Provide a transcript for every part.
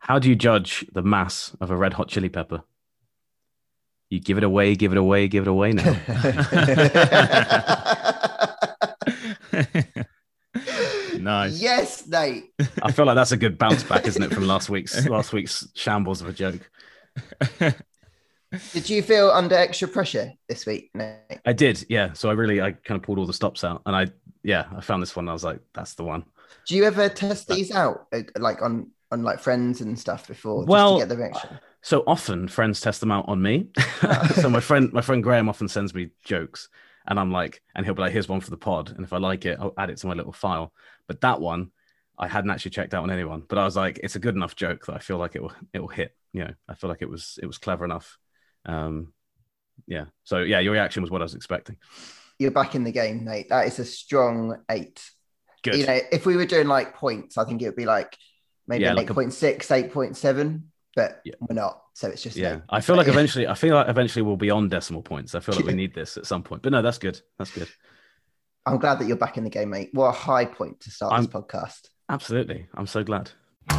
How do you judge the mass of a red hot chili pepper? You give it away, give it away, give it away now. Nice. Yes, Nate. I feel like that's a good bounce back, isn't it, from last week's shambles of a joke. Did you feel under extra pressure this week, Nate? I did, yeah. So I kind of pulled all the stops out, and I found this one. And I was like, that's the one. Do you ever test these out, like on like friends and stuff before, just Well, to get the reaction? So often friends test them out on me. So my friend Graham often sends me jokes, and I'm like, and he'll be like, here's one for the pod, and if I like it, I'll add it to my little file. But that one, I hadn't actually checked out on anyone. But I was like, it's a good enough joke that I feel like it will hit. You know, I feel like it was clever enough. Yeah. So yeah, your reaction was what I was expecting. You're back in the game, Nate. That is a strong 8. Good. You know, if we were doing like points, I think it would be like maybe an 8.6, 8.7, but we're not. So it's just I feel like eventually we'll be on decimal points. I feel like we need this at some point. But no, that's good. That's good. I'm glad that you're back in the game, mate. What a high point to start this podcast. Absolutely. I'm so glad.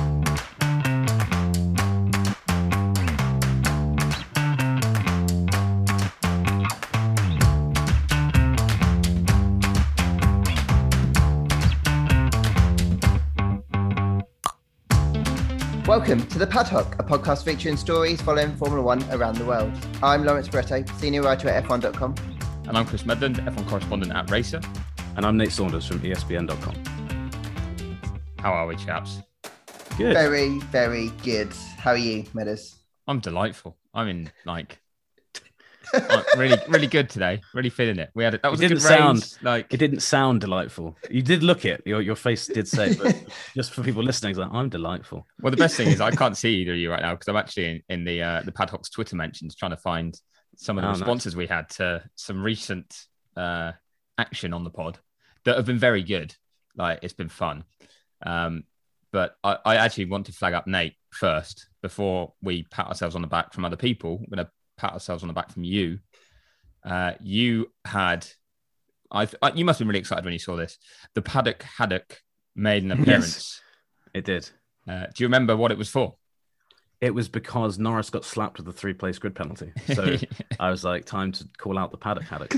Welcome to The Paddock, a podcast featuring stories following Formula One around the world. I'm Lawrence Barretto, senior writer at F1.com. And I'm Chris Medland, F1 correspondent at Racer. And I'm Nate Saunders from ESPN.com. How are we, chaps? Good. Very, very good. How are you, Meadows? I'm delightful. I'm in really, really good today. Really feeling it. We had it. That was a good race. It didn't sound delightful. You did look it. Your face did say, but just for people listening, it's like, I'm delightful. Well, the best thing is I can't see either of you right now because I'm actually in the Paddock's Twitter mentions trying to find some of the responses we had to some recent action on the pod that have been very good. Like, it's been fun. But I actually want to flag up Nate first before we pat ourselves on the back from other people. We're going to pat ourselves on the back from you. You must have been really excited when you saw this. The Paddock Haddock made an appearance. Yes, it did. Do you remember what it was for? It was because Norris got slapped with a 3-place grid penalty. So I was like, time to call out the Paddock Haddock.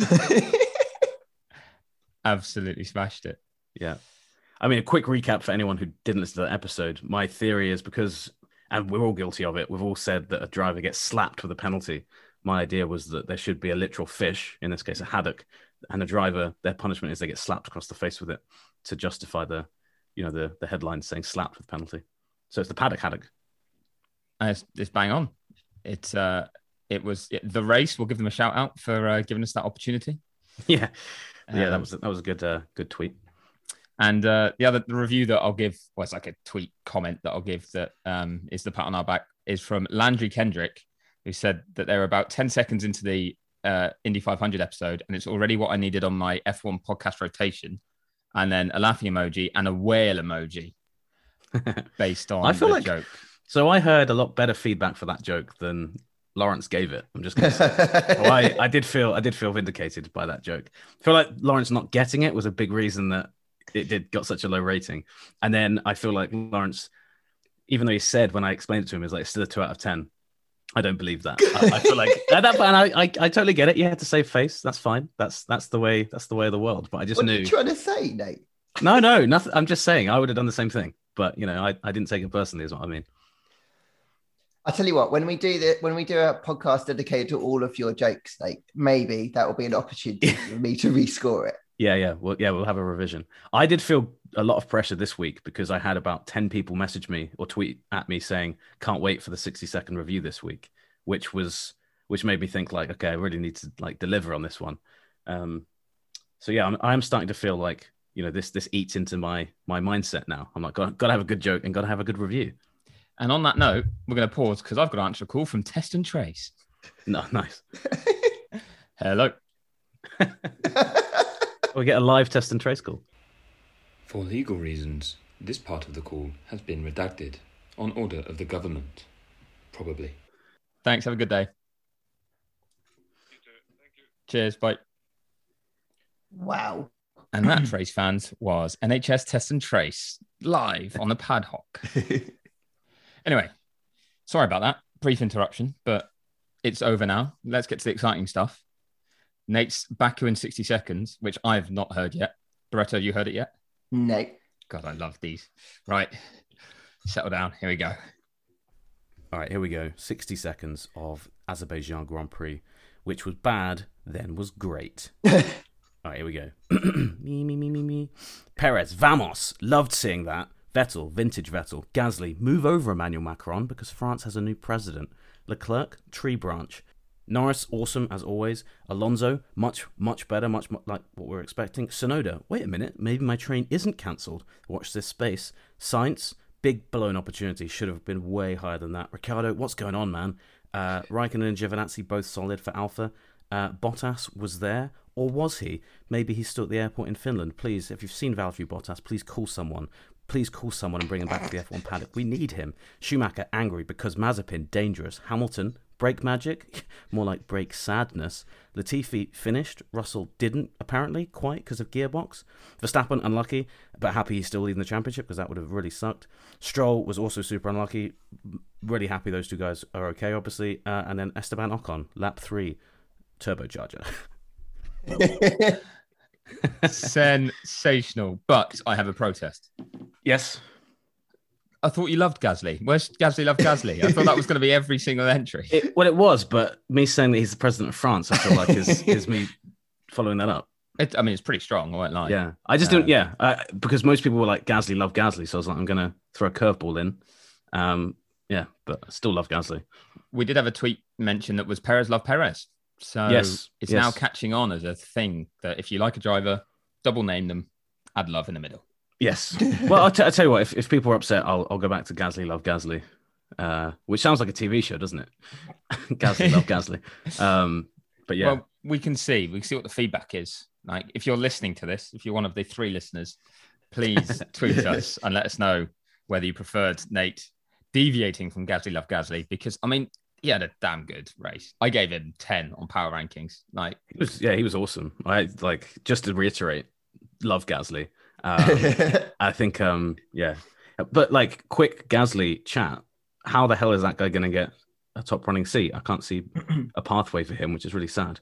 Absolutely smashed it. Yeah. I mean, a quick recap for anyone who didn't listen to that episode. My theory is because, and we're all guilty of it, we've all said that a driver gets slapped with a penalty. My idea was that there should be a literal fish, in this case a haddock, and a driver, their punishment is they get slapped across the face with it to justify the headline saying slapped with penalty. So it's the Paddock Haddock. It's bang on. It was the race. We'll give them a shout out for giving us that opportunity. Yeah. That was a good tweet. And the review that I'll give, well, it's like a tweet comment that I'll give that is the pat on our back, is from Landry Kendrick, who said that they're about 10 seconds into the Indy 500 episode, and it's already what I needed on my F1 podcast rotation. And then a laughing emoji and a whale emoji based on the joke. So I heard a lot better feedback for that joke than Lawrence gave it. I'm just going to say. So I did feel vindicated by that joke. I feel like Lawrence not getting it was a big reason that it got such a low rating. And then I feel like Lawrence, even though he said when I explained it to him, it's like still a 2 out of 10. I don't believe that. I feel like I totally get it. You had to save face. That's fine. That's the way of the world. But I just knew. What are you trying to say, Nate? No, nothing. I'm just saying I would have done the same thing. But I didn't take it personally, is what I mean. I tell you what, when we do a podcast dedicated to all of your jokes, Nate, maybe that will be an opportunity for me to rescore it. Yeah. We'll have a revision. I did feel a lot of pressure this week because I had about 10 people message me or tweet at me saying, can't wait for the 60-second review this week, which made me think like, okay, I really need to like deliver on this one. So yeah, I'm starting to feel like, this eats into my mindset now. I'm like, got to have a good joke and got to have a good review. And on that note, we're going to pause because I've got to answer a call from Test and Trace. No, nice. Hello. We get a live Test and Trace call. For legal reasons, this part of the call has been redacted on order of the government. Probably. Thanks. Have a good day. You too. Thank you. Cheers. Bye. Wow. And that, Trace fans, was NHS Test and Trace live on the Paddock. Anyway, Sorry about that. Brief interruption, but it's over now. Let's get to the exciting stuff. Nate's Baku in 60 seconds, which I've not heard yet. Barretto, you heard it yet? No. God, I love these. Right. Settle down. Here we go. All right, here we go. 60 seconds of Azerbaijan Grand Prix, which was bad, then was great. All right, here we go. Me. Perez, vamos. Loved seeing that. Vettel, vintage Vettel. Gasly, move over Emmanuel Macron because France has a new president. Leclerc, tree branch. Norris, awesome as always. Alonso, much better, much like what we're expecting. Tsunoda, wait a minute, maybe my train isn't cancelled. Watch this space. Sainz, big blown opportunity, should have been way higher than that. Ricciardo, what's going on, man? Raikkonen and Giovinazzi both solid for Alpha. Bottas was there, or was he? Maybe he's still at the airport in Finland. Please, if you've seen Valtteri Bottas, please call someone. Please call someone and bring him back to the F1 paddock. We need him. Schumacher, angry because Mazepin, dangerous. Hamilton, brake magic, more like brake sadness. Latifi finished. Russell didn't, apparently, quite because of gearbox. Verstappen, unlucky, but happy he's still leading the championship because that would have really sucked. Stroll was also super unlucky. Really happy those two guys are okay, obviously. And then Esteban Ocon, lap 3, turbocharger. Sensational, but I have a protest. Yes. I thought you loved Gasly. Where's Gasly love Gasly? I thought that was going to be every single entry. It was, but me saying that he's the president of France, I feel like is me following that up. It's pretty strong, I won't lie. Yeah, I just don't, because most people were like, Gasly, love Gasly. So I was like, I'm going to throw a curveball in. But I still love Gasly. We did have a tweet mention that was Perez love Perez. So it's now catching on as a thing that if you like a driver, double name them, add love in the middle. Yes. Well, I'll tell you what, if people are upset, I'll go back to Gasly, love Gasly, which sounds like a TV show, doesn't it? Gasly, love Gasly. But yeah. Well, we can see what the feedback is. Like, if you're listening to this, if you're one of the 3 listeners, please tweet us and let us know whether you preferred Nate deviating from Gasly, love Gasly, because, I mean, he had a damn good race. I gave him 10 on power rankings. Like, he was awesome. I just to reiterate, love Gasly. I think, but like quick Gasly chat. How the hell is that guy going to get a top running seat? I can't see a pathway for him, which is really sad.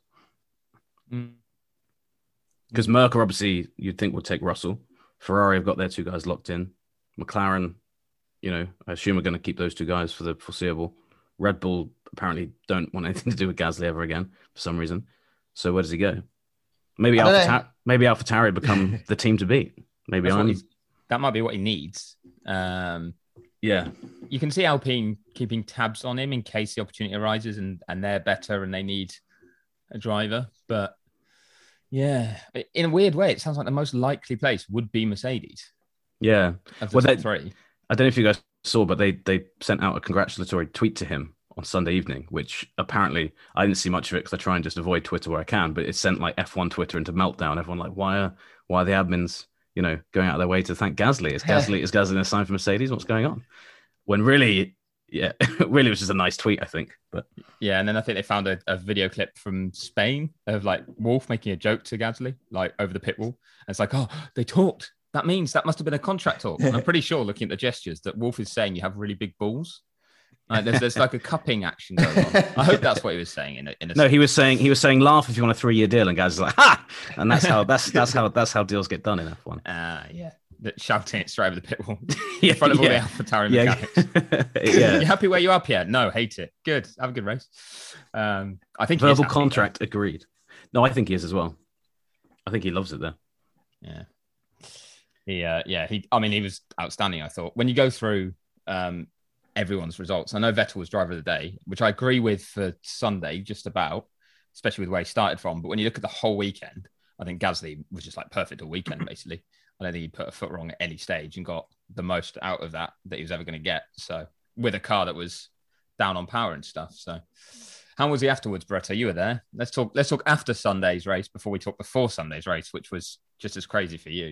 Because Mercer, obviously, you'd think would take Russell. Ferrari have got their 2 guys locked in. McLaren, I assume are going to keep those 2 guys for the foreseeable. Red Bull apparently don't want anything to do with Gasly ever again for some reason. So where does he go? Maybe AlphaTauri become the team to beat. Maybe that might be what he needs. Yeah. You can see Alpine keeping tabs on him in case the opportunity arises and they're better and they need a driver. But yeah, in a weird way, it sounds like the most likely place would be Mercedes. Yeah. Well, top 3. I don't know if you guys saw, but they sent out a congratulatory tweet to him on Sunday evening, which apparently I didn't see much of it because I try and just avoid Twitter where I can, but it sent like F1 Twitter into meltdown. Everyone like, why are the admins, going out of their way to thank Gasly? Is Gasly a sign for Mercedes? What's going on? When really, really it was just a nice tweet, I think. But yeah, and then I think they found a video clip from Spain of like Wolf making a joke to Gasly, like over the pit wall. And it's like, oh, they talked. That means that must have been a contract talk. And I'm pretty sure, looking at the gestures, that Wolf is saying you have really big balls. Like there's like a cupping action going on. I hope that's what he was saying. No, he was saying laugh if you want a 3-year deal, and guys are like ha, and that's how deals get done in F1. Yeah, shouting it straight over the pit wall in front of all the AlphaTauri mechanics. Yeah. You happy where you are, Pierre? No, hate it. Good, have a good race. I think verbal contract agreed. No, I think he is as well. I think he loves it there. Yeah. He was outstanding. I thought when you go through everyone's results. I know Vettel was driver of the day, which I agree with for Sunday, just about, especially with where he started from. But when you look at the whole weekend, I think Gasly was just like perfect all weekend, basically. I don't think he put a foot wrong at any stage and got the most out of that he was ever going to get. So with a car that was down on power and stuff. So how was he afterwards, Barretto? You were there. Let's talk after Sunday's race before we talk before Sunday's race, which was just as crazy for you.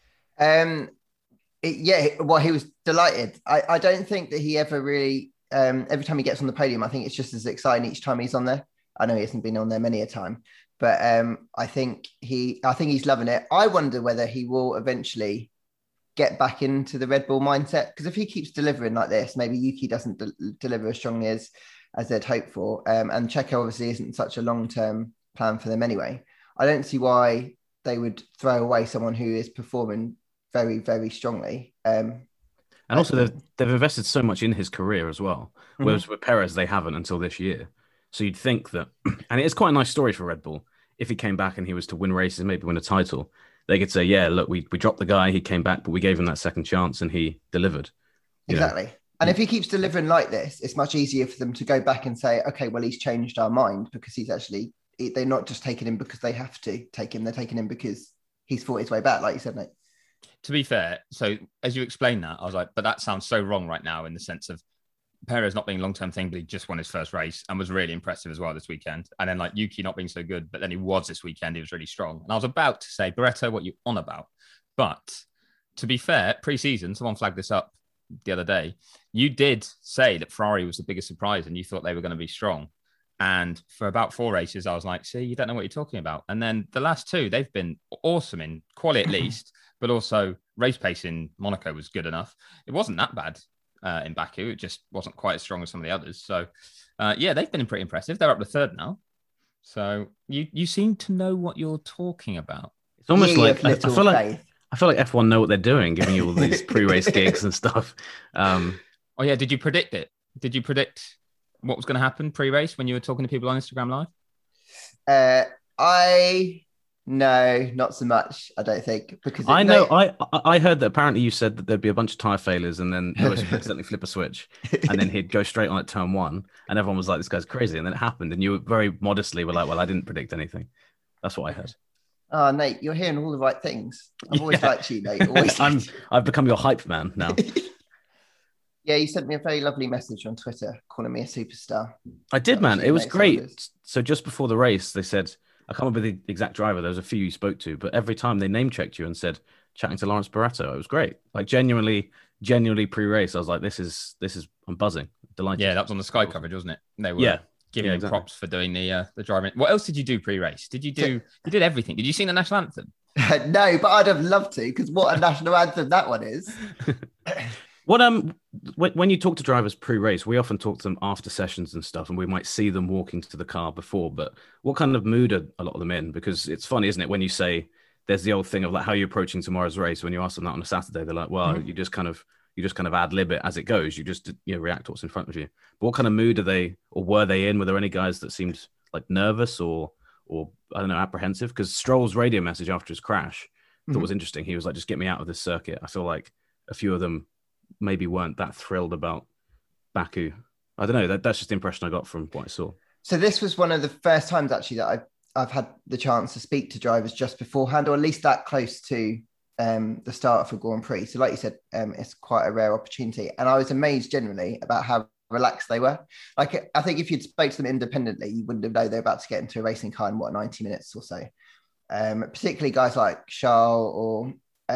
He was delighted. I don't think that he ever really, every time he gets on the podium, I think it's just as exciting each time he's on there. I know he hasn't been on there many a time, but I think he's loving it. I wonder whether he will eventually get back into the Red Bull mindset? Because if he keeps delivering like this, maybe Yuki doesn't deliver as strongly as they'd hoped for. And Checo obviously isn't such a long-term plan for them anyway. I don't see why they would throw away someone who is performing very, very strongly. And also they've invested so much in his career as well. Whereas with Perez, they haven't until this year. So you'd think that, and it is quite a nice story for Red Bull. If he came back and he was to win races, maybe win a title, they could say, yeah, look, we dropped the guy, he came back, but we gave him that second chance and he delivered. Exactly. Know? And if he keeps delivering like this, it's much easier for them to go back and say, okay, well, he's changed our mind because they're not just taking him because they have to take him. They're taking him because he's fought his way back, like you said, mate. To be fair, so as you explained that, I was like, but that sounds so wrong right now in the sense of Perez not being a long-term thing, but he just won his first race and was really impressive as well this weekend. And then like Yuki not being so good, but then he was this weekend. He was really strong. And I was about to say, Barretto, what you on about? But to be fair, pre-season, someone flagged this up the other day. You did say that Ferrari was the biggest surprise and you thought they were going to be strong. And for about 4 races, I was like, see, you don't know what you're talking about. And then the last 2, they've been awesome in quali at least, but also race pace in Monaco was good enough. It wasn't that bad in Baku. It just wasn't quite as strong as some of the others. So, yeah, they've been pretty impressive. They're up to 3rd now. So you seem to know what you're talking about. It's almost like I feel like F1 know what they're doing, giving you all these pre-race gigs and stuff. Oh yeah, did you predict it? Did you predict what was going to happen pre-race when you were talking to people on Instagram Live? No, not so much. I don't think because I heard that apparently you said that there'd be a bunch of tire failures and then Lewis would accidentally flip a switch and then he'd go straight on at turn 1 and everyone was like, "This guy's crazy," and then it happened and you very modestly were like, "Well, I didn't predict anything." That's what I heard. Oh, Nate, you're hearing all the right things. I've always liked you, Nate. I've become your hype man now. Yeah, you sent me a very lovely message on Twitter calling me a superstar. I did, man. It was great. So just before the race, they said, I can't remember the exact driver. There was a few you spoke to, but every time they name checked you and said, chatting to Lawrence Barretto, it was great. Like genuinely pre-race, I was like, this is, I'm buzzing, delighted. Yeah, that was on the Sky coverage, wasn't it? They were giving him props for doing the driving. What else did you do pre-race? You did everything. Did you sing the national anthem? No, but I'd have loved to, because what a national anthem that one is. When you talk to drivers pre-race, we often talk to them after sessions and stuff, and we might see them walking to the car before. But what kind of mood are a lot of them in? Because it's funny, isn't it? When you say there's the old thing of like how you're approaching tomorrow's race. When you ask them that on a Saturday, they're like, "Well, you just kind of ad lib it as it goes. You just react to what's in front of you." But what kind of mood are they, or were they in? Were there any guys that seemed like nervous or I don't know, apprehensive? Because Stroll's radio message after his crash that was interesting. He was like, "Just get me out of this circuit." I feel like a few of them maybe weren't that thrilled about Baku. I don't know. That's just the impression I got from what I saw. So this was one of the first times actually that I've had the chance to speak to drivers just beforehand, or at least that close to the start of a Grand Prix. So like you said, it's quite a rare opportunity. And I was amazed generally about how relaxed they were. Like, I think if you'd spoke to them independently, you wouldn't have known they're about to get into a racing car in 90 minutes or so. Particularly guys like Charles or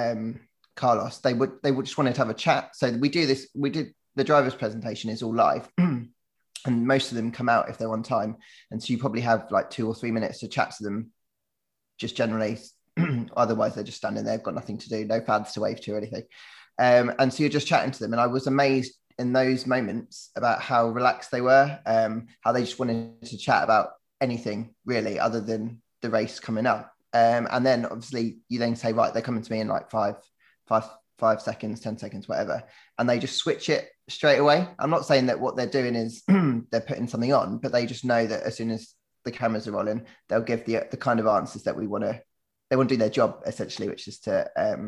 Carlos, they would just wanted to have a chat. So we did the driver's presentation is all live and most of them come out if they're on time. And so you probably have like 2 or 3 minutes to chat to them just generally. Otherwise they're just standing there, got nothing to do, no fans to wave to or anything. And so you're just chatting to them. And I was amazed in those moments about how relaxed they were, how they just wanted to chat about anything really other than the race coming up. And then obviously you then say, right, they're coming to me in like 5 seconds, 10 seconds, whatever. And they just switch it straight away. I'm not saying that what they're doing is they're putting something on, but they just know that as soon as the cameras are rolling, they'll give the kind of answers that they want to do their job essentially, which is to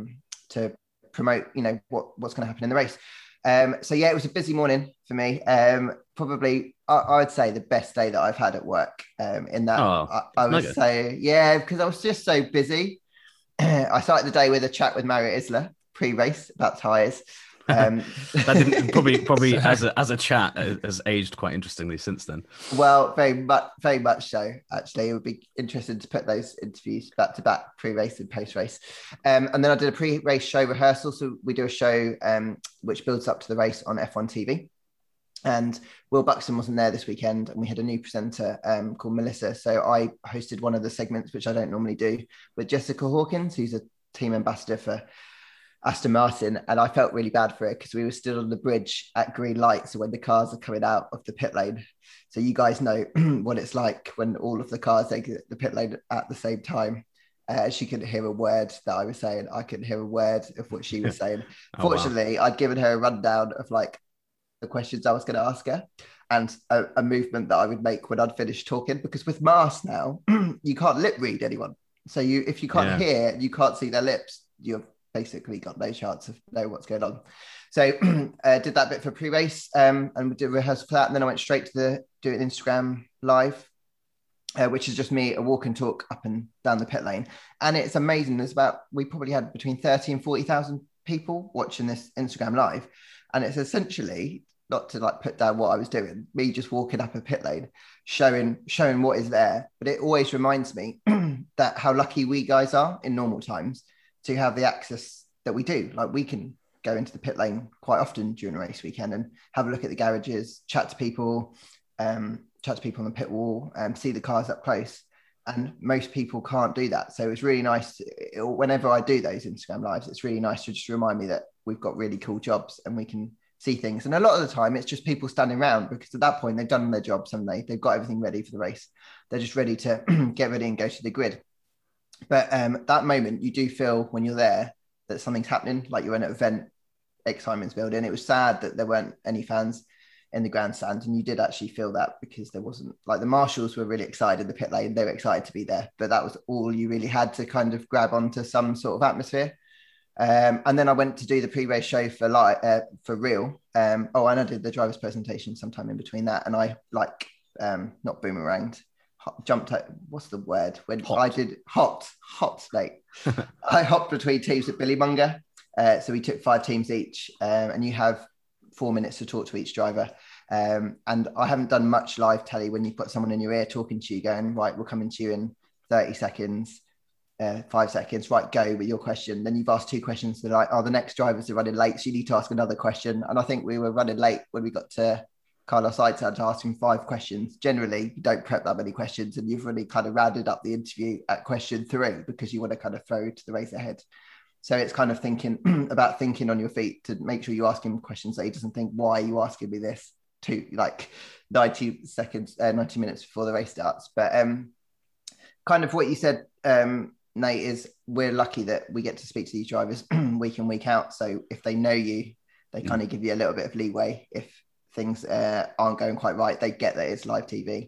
promote, what's going to happen in the race. So yeah, it was a busy morning for me. Probably I would say the best day that I've had at work. In that I would say, yeah, because I was just so busy. I started the day with a chat with Mario Isla pre-race about tyres. That didn't probably as a chat has aged quite interestingly since then. Well, very much so. Actually, it would be interesting to put those interviews back to back, pre-race and post-race. And then I did a pre-race show rehearsal. So we do a show which builds up to the race on F1 TV. And Will Buxton wasn't there this weekend, and we had a new presenter called Melissa. So I hosted one of the segments, which I don't normally do, with Jessica Hawkins, who's a team ambassador for Aston Martin, and I felt really bad for her because we were still on the bridge at green light. So when the cars are coming out of the pit lane, so you guys know what it's like when all of the cars exit the pit lane at the same time. She couldn't hear a word that I was saying. I couldn't hear a word of what she was saying. Fortunately, wow. I'd given her a rundown of like the questions I was going to ask her and a movement that I would make when I'd finished talking. Because with masks now, you can't lip read anyone. So if you can't hear, you can't see their lips. You've basically got no chance of knowing what's going on. So did that bit for pre-race and we did rehearsal for that. And then I went straight to do an Instagram live, which is just me, a walk and talk up and down the pit lane. And it's amazing. We probably had between 30 and 40,000 people watching this Instagram live. And it's essentially, not to like put down what I was doing, me just walking up a pit lane, showing what is there. But it always reminds me that how lucky we guys are in normal times to have the access that we do. Like we can go into the pit lane quite often during a race weekend and have a look at the garages, chat to people on the pit wall, see the cars up close. And most people can't do that. So it's really nice. Whenever I do those Instagram lives, it's really nice to just remind me that we've got really cool jobs and we can see things. And a lot of the time it's just people standing around because at that point they've done their jobs, haven't they? They've got everything ready for the race. They're just ready to get ready and go to the grid. But that moment you do feel when you're there that something's happening, like you're in an event, excitement's building. It was sad that there weren't any fans in the grandstand, and you did actually feel that because there wasn't, like the marshals were really excited in the pit lane, they were excited to be there, but that was all you really had to kind of grab onto some sort of atmosphere. And then I went to do the pre-race show for real. And I did the driver's presentation sometime in between that, and I not boomeranged, jumped out, what's the word when I did hopped mate. I hopped between teams at Billy Munger, so we took 5 teams each, and you have 4 minutes to talk to each driver, and I haven't done much live telly when you've got someone in your ear talking to you going, right, we're coming to you in 30 seconds, 5 seconds, right, go with your question. Then you've asked 2 questions, they're like, the next drivers are running late, so you need to ask another question. And I think we were running late when we got to Carlos Sainz, to ask him 5 questions. Generally, you don't prep that many questions, and you've really kind of rounded up the interview at question 3 because you want to kind of throw to the race ahead. So it's kind of thinking on your feet to make sure you ask him questions that he doesn't think, why are you asking me this, to like 90 minutes before the race starts. But kind of what you said, Nate, is we're lucky that we get to speak to these drivers week in, week out. So if they know you, they kind of give you a little bit of leeway. If things aren't going quite right, they get that it's live TV.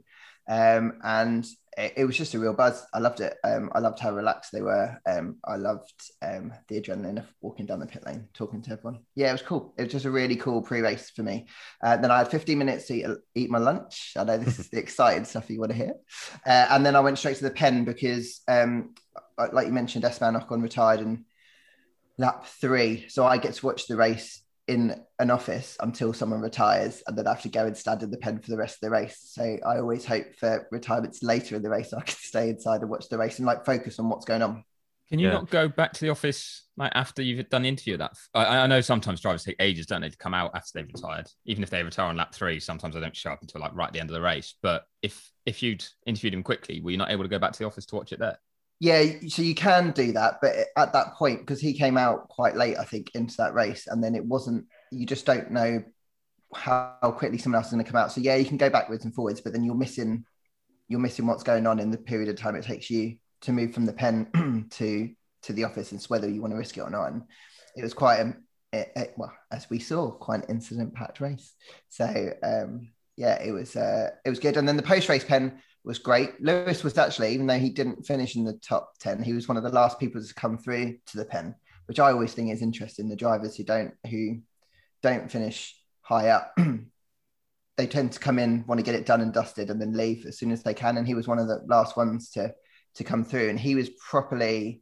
And it was just a real buzz. I loved it. I loved how relaxed they were. I loved the adrenaline of walking down the pit lane, talking to everyone. Yeah, it was cool. It was just a really cool pre-race for me. Then I had 15 minutes to eat my lunch. I know this is the exciting stuff you want to hear. And then I went straight to the pen because, like you mentioned, Esteban Ocon retired in lap 3. So I get to watch the race in an office until someone retires, and then I have to go and stand in the pen for the rest of the race. So I always hope for retirements later in the race so I can stay inside and watch the race and like focus on what's going on. Can you not go back to the office like after you've done the interview? I know sometimes drivers take ages, don't they, to come out after they've retired. Even if they retire on lap 3, sometimes they don't show up until like right at the end of the race. But if you'd interviewed him quickly, were you not able to go back to the office to watch it there? Yeah, so you can do that, but at that point, because he came out quite late, I think, into that race, and then you just don't know how quickly someone else is going to come out. So yeah, you can go backwards and forwards, but then you're missing what's going on in the period of time it takes you to move from the pen to the office. It's whether you want to risk it or not. And it was quite well, as we saw, quite an incident-packed race. So yeah, it was good. And then the post-race pen was great. Lewis was actually, even though he didn't finish in the top 10, he was one of the last people to come through to the pen, which I always think is interesting. The drivers who don't finish high up, they tend to come in, want to get it done and dusted, and then leave as soon as they can. And he was one of the last ones to come through, and he was properly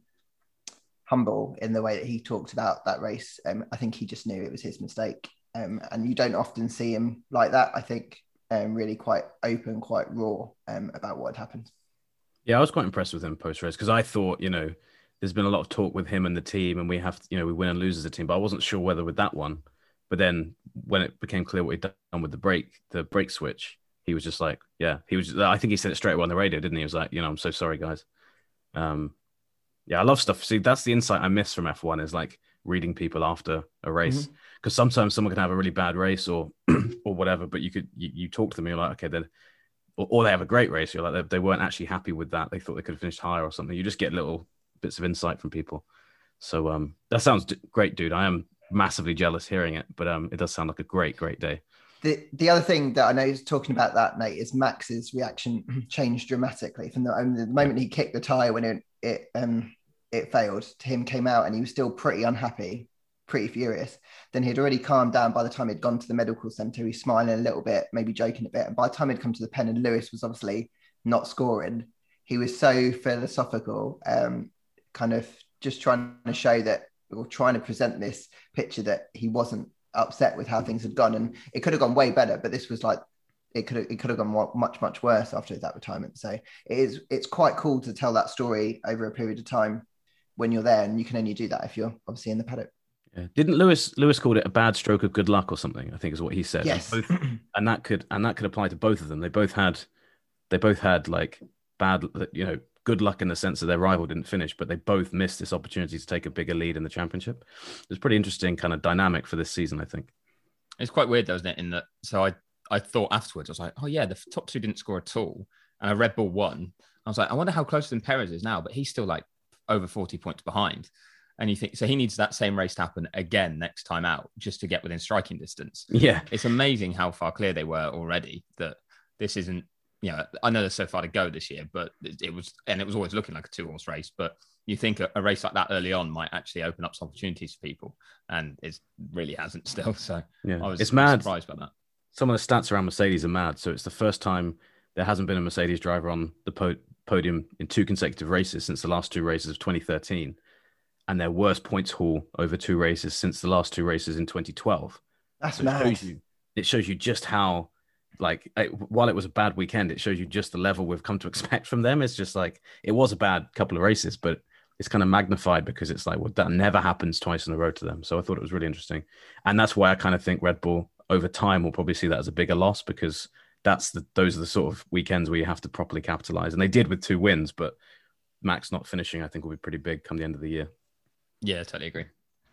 humble in the way that he talked about that race. I think he just knew it was his mistake, and you don't often see him like that. I think really quite open, quite raw about what had happened. Yeah, I was quite impressed with him post-race because I thought, there's been a lot of talk with him and the team, and we have, we win and lose as a team, but I wasn't sure whether with that one. But then when it became clear what he'd done with the brake switch, he was just like, I think he said it straight away on the radio, didn't he? He was like, I'm so sorry, guys. Yeah, I love stuff. See, that's the insight I miss from F1 is like reading people after a race, because sometimes someone can have a really bad race or or whatever, but you talk to them and you're like, okay, then, or they have a great race, you're like, they weren't actually happy with that, they thought they could have finished higher or something. You just get little bits of insight from people. So that sounds great, dude. I am massively jealous hearing it, but it does sound like a great day. The other thing that I know is talking about that, Nate, is Max's reaction changed dramatically from the moment he kicked the tyre when it failed. To him came out and he was still pretty unhappy, pretty furious. Then he'd already calmed down by the time he'd gone to the medical centre. He was smiling a little bit, maybe joking a bit. And by the time he'd come to the pen and Lewis was obviously not scoring, he was so philosophical, kind of just trying to show that, or trying to present this picture that he wasn't upset with how things had gone, and it could have gone way better, but this was like it could have gone much worse after that retirement. So it's quite cool to tell that story over a period of time when you're there, and you can only do that if you're obviously in the paddock. Yeah. Didn't Lewis called it a bad stroke of good luck or something, I think is what he said. Yes. And that could apply to both of them. They both had like bad, good luck in the sense that their rival didn't finish, but they both missed this opportunity to take a bigger lead in the championship. It's pretty interesting kind of dynamic for this season, I think. It's quite weird though, isn't it? In that, so I thought afterwards, I was like, oh yeah, the top two didn't score at all, and Red Bull won. I was like, I wonder how close to Perez is now, but he's still like over 40 points behind. And you think, so he needs that same race to happen again next time out just to get within striking distance. Yeah. It's amazing how far clear they were already, that this isn't, I know there's so far to go this year, but it was always looking like a 2-horse race. But you think a race like that early on might actually open up some opportunities for people, and it really hasn't still. So yeah, I was it's mad. surprised by that. Some of the stats around Mercedes are mad. So it's the first time there hasn't been a Mercedes driver on the podium in 2 consecutive races since the last 2 races of 2013, and their worst points haul over 2 races since the last 2 races in 2012. That's so mad. It shows you just how, like, while it was a bad weekend, it shows you just the level we've come to expect from them. It's just like, it was a bad couple of races, but it's kind of magnified because it's like, well, that never happens twice in a row to them. So I thought it was really interesting. And that's why I kind of think Red Bull over time will probably see that as a bigger loss, because those are the sort of weekends where you have to properly capitalize. And they did with 2 wins, but Max not finishing, I think, will be pretty big come the end of the year. Yeah, totally agree.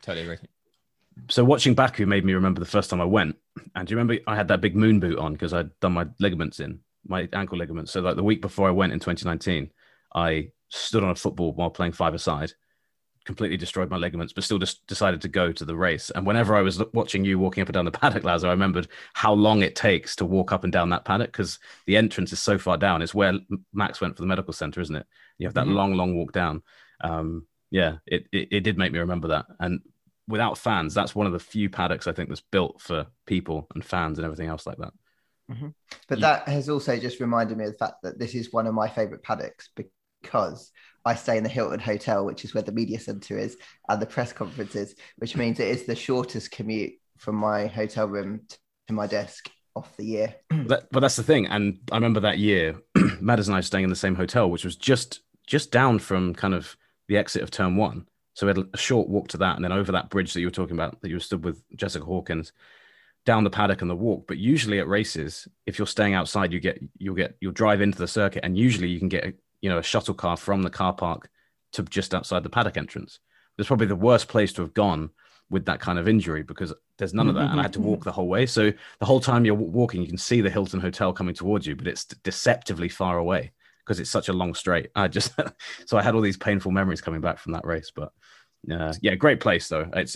So watching Baku made me remember the first time I went. And do you remember I had that big moon boot on because I'd done my ankle ligaments. So like the week before I went in 2019, I stood on a football while playing 5-a-side, completely destroyed my ligaments, but still just decided to go to the race. And whenever I was watching you walking up and down the paddock, Laz, I remembered how long it takes to walk up and down that paddock, because the entrance is so far down. It's where Max went for the medical center, isn't it? You have that long walk down. Yeah, it did make me remember that. And without fans, that's one of the few paddocks I think that's built for people and fans and everything else like that. Mm-hmm. But that has also just reminded me of the fact that this is one of my favorite paddocks, because I stay in the Hilton Hotel, which is where the media center is, and the press conferences, which means it is the shortest commute from my hotel room to my desk off the year. But that's the thing. And I remember that year, Madders and I were staying in the same hotel, which was just down from kind of the exit of turn 1. So we had a short walk to that, and then over that bridge that you were talking about, that you were stood with Jessica Hawkins, down the paddock and the walk. But usually at races, if you're staying outside, you'll drive into the circuit, and usually you can get a shuttle car from the car park to just outside the paddock entrance. It's probably the worst place to have gone with that kind of injury, because there's none of that, and I had to walk the whole way. So the whole time you're walking, you can see the Hilton Hotel coming towards you, but it's deceptively far away because it's such a long straight. So I had all these painful memories coming back from that race. But yeah, great place though. It's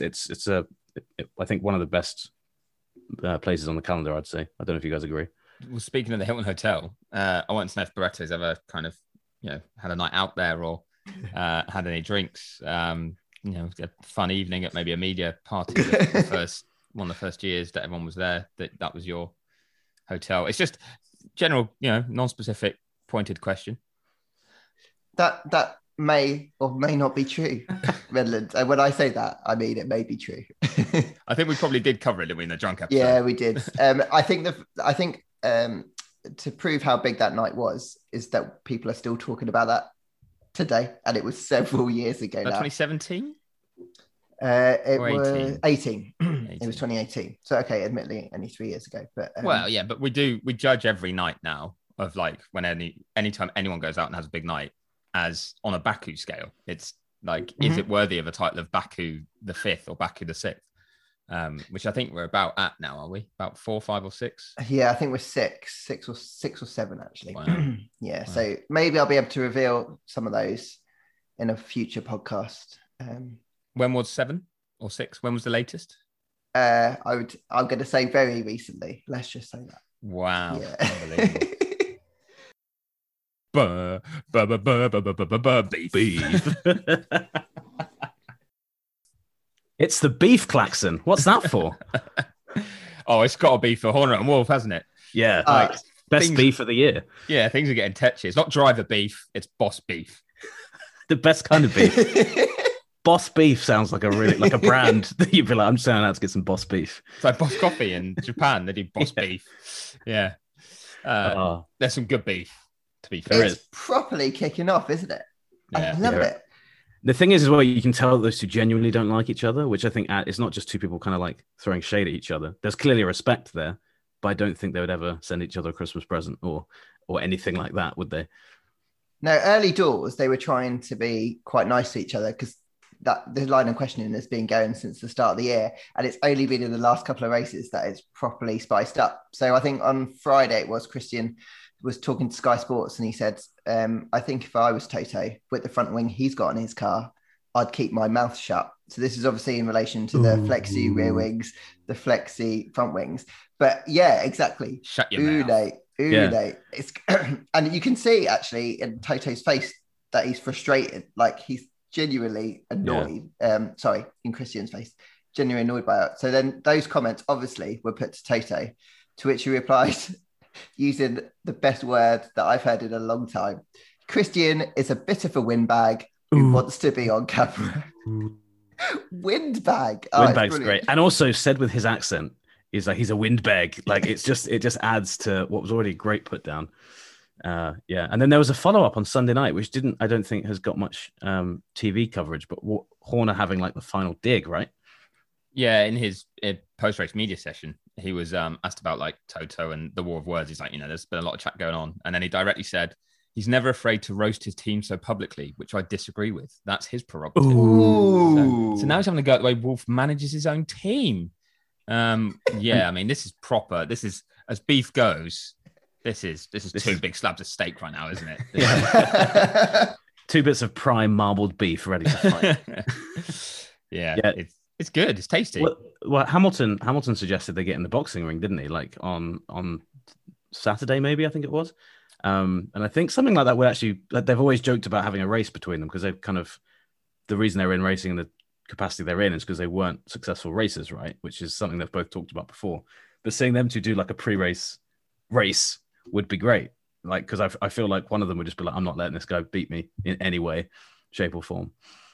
I think one of the best places on the calendar, I'd say. I don't know if you guys agree. Well, speaking of the Hilton Hotel, I want to know if Barretto's ever kind of, had a night out there or had any drinks. A fun evening at maybe a media party. One of the first years that everyone was there, that was your hotel. It's just general, non-specific, pointed question. That may or may not be true, Redland. And when I say that, I mean it may be true. I think we probably did cover it, didn't we, in the drunk episode? Yeah, we did. I think to prove how big that night was is that people are still talking about that today, and it was several years ago now. 2017? It was 18. It was 2018. So okay, admittedly only 3 years ago. But but we judge every night now of like when anytime anyone goes out and has a big night as on a Baku scale. It's Like, is it worthy of a title of Baku the 5th or Baku the 6th? Which I think we're about at now, are we? About 4, 5, or 6? Yeah, I think we're six or 7 actually. Wow. Yeah, Wow. so maybe I'll be able to reveal some of those in a future podcast. When was 7 or 6? When was the latest? I'm going to say very recently. Let's just say that. Wow. Yeah. Unbelievable. Beef. It's the beef klaxon. What's that for? Oh, it's got to be for Horner and Wolf, hasn't it? Yeah, like best beef of the year. Yeah, things are getting touchy. It's not driver beef, it's boss beef. The best kind of beef. Boss beef sounds like a brand that you'd be like, I'm just going out to get some boss beef. It's like Boss Coffee in Japan. They do boss beef. Yeah. There's some good beef, to be fair. It's properly kicking off, isn't it? Yeah. I love it. The thing is, as well, you can tell that those two genuinely don't like each other, which I think it's not just two people kind of like throwing shade at each other. There's clearly a respect there, but I don't think they would ever send each other a Christmas present or anything like that, would they? No, early doors, they were trying to be quite nice to each other because the line of questioning has been going since the start of the year. And it's only been in the last couple of races that it's properly spiced up. So I think on Friday it was Christian was talking to Sky Sports and he said, I think if I was Toto with the front wing he's got in his car, I'd keep my mouth shut. So this is obviously in relation to the flexi rear wings, the flexi front wings. But yeah, exactly. Shut your mouth. Yeah. It's and you can see actually in Toto's face that he's frustrated, like he's genuinely annoyed. Sorry, in Christian's face, genuinely annoyed by it. So then those comments obviously were put to Toto, to which he replied using the best word that I've heard in a long time. Christian is a bit of a windbag who wants to be on camera. Windbag. Windbag's great. And also said with his accent, he's like, he's a windbag. Like it just adds to what was already a great put down. Yeah. And then there was a follow-up on Sunday night, which I don't think has got much TV coverage, but Horner having like the final dig, right? Yeah, in his post-race media session, he was asked about like Toto and the war of words. He's like, there's been a lot of chat going on. And then he directly said, he's never afraid to roast his team so publicly, which I disagree with. That's his prerogative. So now he's having to go the way Wolf manages his own team. Yeah, I mean, this is proper. This is, as beef goes, this is two big slabs of steak right now, isn't it? Yeah. 2 bits of prime marbled beef ready to fight. Yeah. It's good. It's tasty. Well, Hamilton suggested they get in the boxing ring, didn't he? Like on Saturday, maybe, I think it was. And I think something like that would actually, like, they've always joked about having a race between them because they've kind of, the reason they're in racing in the capacity they're in is because they weren't successful racers, right? Which is something they've both talked about before. But seeing them two do like a pre-race race would be great. Like, because I feel like one of them would just be like, I'm not letting this guy beat me in any way, shape or form.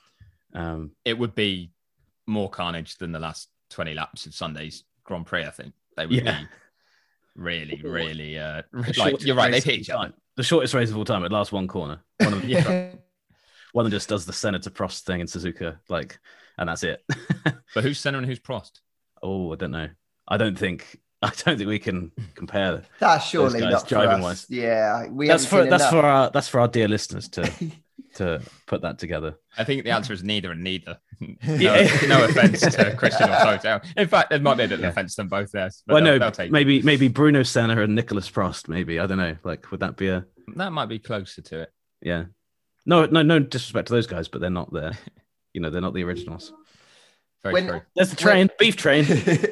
It would be more carnage than the last 20 laps of Sunday's Grand Prix, I think. They would be really, really, like, you're right, they'd hit each other. The shortest race of all time, it lasts one corner. One of them, one of them just does the Senna to Prost thing in Suzuka, like, and that's it. But who's Senna and who's Prost? Oh, I don't know. I don't think we can compare. That's surely not driving wise. Yeah, that's for our dear listeners to put that together. I think the answer is neither and neither. No offense to Christian or Toto. In fact, there might be a bit of offense to them both there. Well, no, maybe Bruno Senna and Nicholas Prost. Maybe, I don't know. Like, would that be that might be closer to it. Yeah. No disrespect to those guys, but they're not there. They're not the originals. Very true. There's the train, beef train.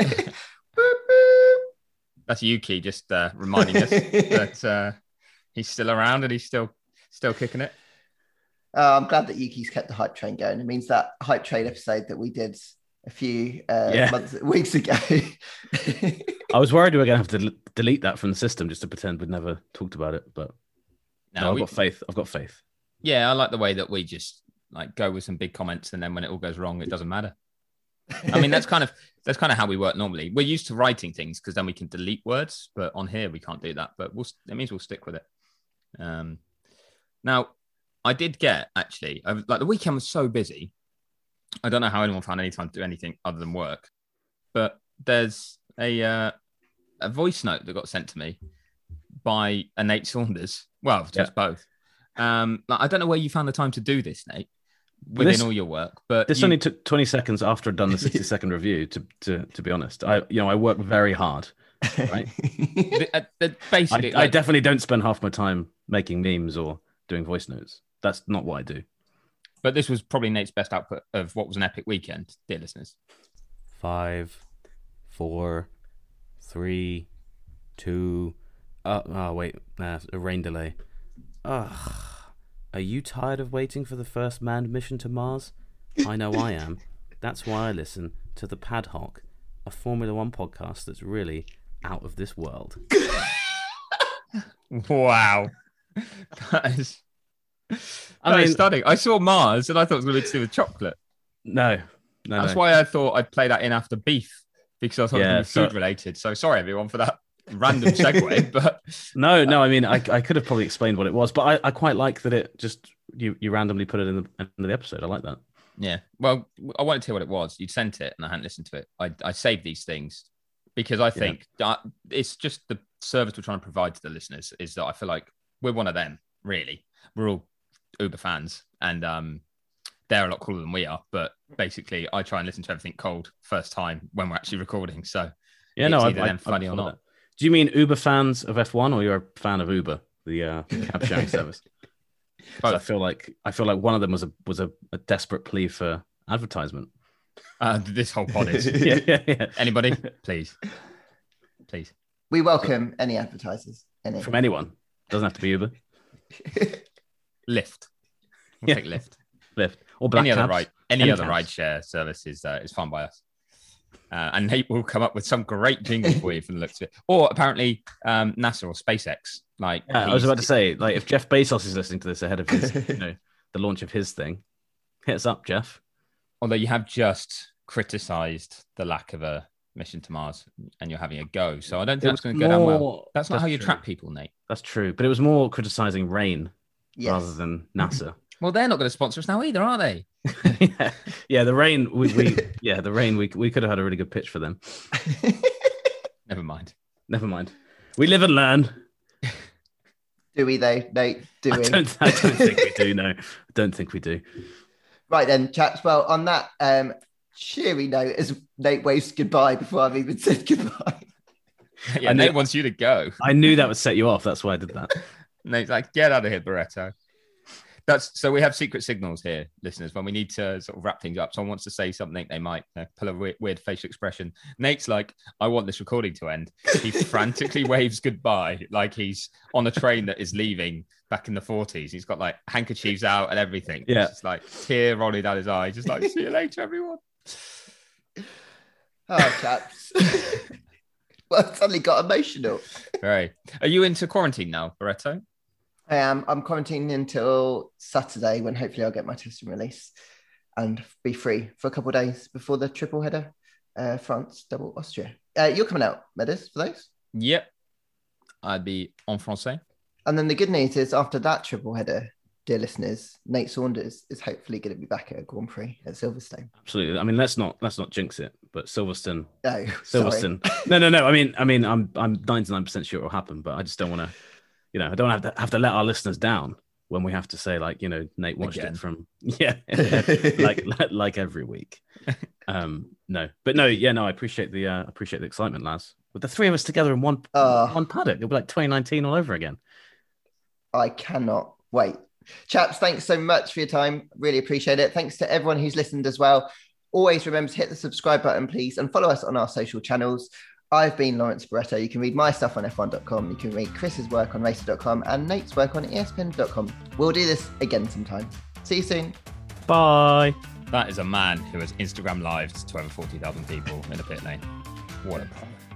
That's Yuki just reminding us that he's still around and he's still kicking it. I'm glad that Yuki's kept the hype train going. It means that hype train episode that we did a few weeks ago. I was worried we were going to have to delete that from the system just to pretend we'd never talked about it. But no, I've got faith. Yeah, I like the way that we just like go with some big comments and then when it all goes wrong, it doesn't matter. I mean, that's kind of how we work normally. We're used to writing things because then we can delete words, but on here we can't do that. But it means we'll stick with it. Now, I did get actually like the weekend was so busy. I don't know how anyone found any time to do anything other than work. But there's a voice note that got sent to me by Nate Saunders. Well, just both. Like, I don't know where you found the time to do this, Nate. within all your work. But this only took 20 seconds after I'd done the 60-second review. To be honest, I work very hard. Right. Basically, I definitely don't spend half my time making memes or doing voice notes. That's not what I do. But this was probably Nate's best output of what was an epic weekend, dear listeners. 5, 4, 3, 2. Wait, a rain delay. Ugh. Are you tired of waiting for the first manned mission to Mars? I know I am. That's why I listen to the Padhock, a Formula One podcast that's really out of this world. Wow. That is stunning. I saw Mars and I thought it was going to be to do with chocolate. No. That's why I thought I'd play that in after beef, because I thought it was food related. So sorry, everyone, for that random segue. But no. I mean, I could have probably explained what it was, but I quite like that it just you randomly put it in the end of the episode. I like that. Yeah. Well, I wanted to hear what it was. You'd sent it and I hadn't listened to it. I saved these things because I think that it's just the service we're trying to provide to the listeners is that I feel like we're one of them, really. We're all Uber fans and they're a lot cooler than we are. But basically, I try and listen to everything cold first time when we're actually recording. So yeah, no, I'm funny or not. That. Do you mean Uber fans of F1 or you're a fan of Uber, the cab sharing service? I feel like one of them was a desperate plea for advertisement. This whole pod is. yeah. Anybody, please. We welcome any advertisers. From anyone. Doesn't have to be Uber. Lyft. We'll take Lyft. Or Black cabs. Any other rideshare service is fine by us. And Nate will come up with some great jingle for you from the looks of it. Or apparently NASA or SpaceX. I was about to say, if Jeff Bezos is listening to this ahead of his, the launch of his thing, hit us up, Jeff. Although you have just criticised the lack of a mission to Mars and you're having a go. So I don't think it's going to go down well. That's not how you trap people, Nate. That's true. But it was more criticising Rain rather than NASA. Well, they're not going to sponsor us now either, are they? yeah, the Rain. We could have had a really good pitch for them. Never mind. We live and learn. Do we though, Nate? Do we? I don't think we do. No, I don't think we do. Right then, chaps. Well, on that cheery note, as Nate waves goodbye before I've even said goodbye. Yeah, Nate wants you to go. I knew that would set you off. That's why I did that. Nate's like, get out of here, Barretto. So we have secret signals here, listeners, when we need to sort of wrap things up. Someone wants to say something, they might pull a weird facial expression. Nate's like, I want this recording to end. He frantically waves goodbye like he's on a train that is leaving back in the 40s. He's got handkerchiefs out and everything. Yeah. It's just tear rolling down his eye. Just see you later, everyone. Oh, chaps. Well, I suddenly got emotional. Right. Are you into quarantine now, Barretto? I am. I'm quarantining until Saturday when hopefully I'll get my testing release and be free for a couple of days before the triple header, France, double Austria. You're coming out, Meadows, for those? Yep. I'd be en français. And then the good news is after that triple header, dear listeners, Nate Saunders is hopefully going to be back at a Grand Prix at Silverstone. Absolutely. I mean, let's not jinx it, but Silverstone. No, Silverstone. No. I mean, I'm 99% sure it will happen, but I just don't want to. I don't have to let our listeners down when we have to say Nate watched it from like every week. No, I appreciate the excitement, lads. With the three of us together in one paddock, it'll be like 2019 all over again. I cannot wait. Chaps, thanks so much for your time. Really appreciate it. Thanks to everyone who's listened as well. Always remember to hit the subscribe button, please, and follow us on our social channels. I've been Lawrence Barretto. You can read my stuff on F1.com. You can read Chris's work on Racer.com and Nate's work on ESPN.com. We'll do this again sometime. See you soon. Bye. That is a man who has Instagram lived to over 40,000 people in a pit lane. What a pro.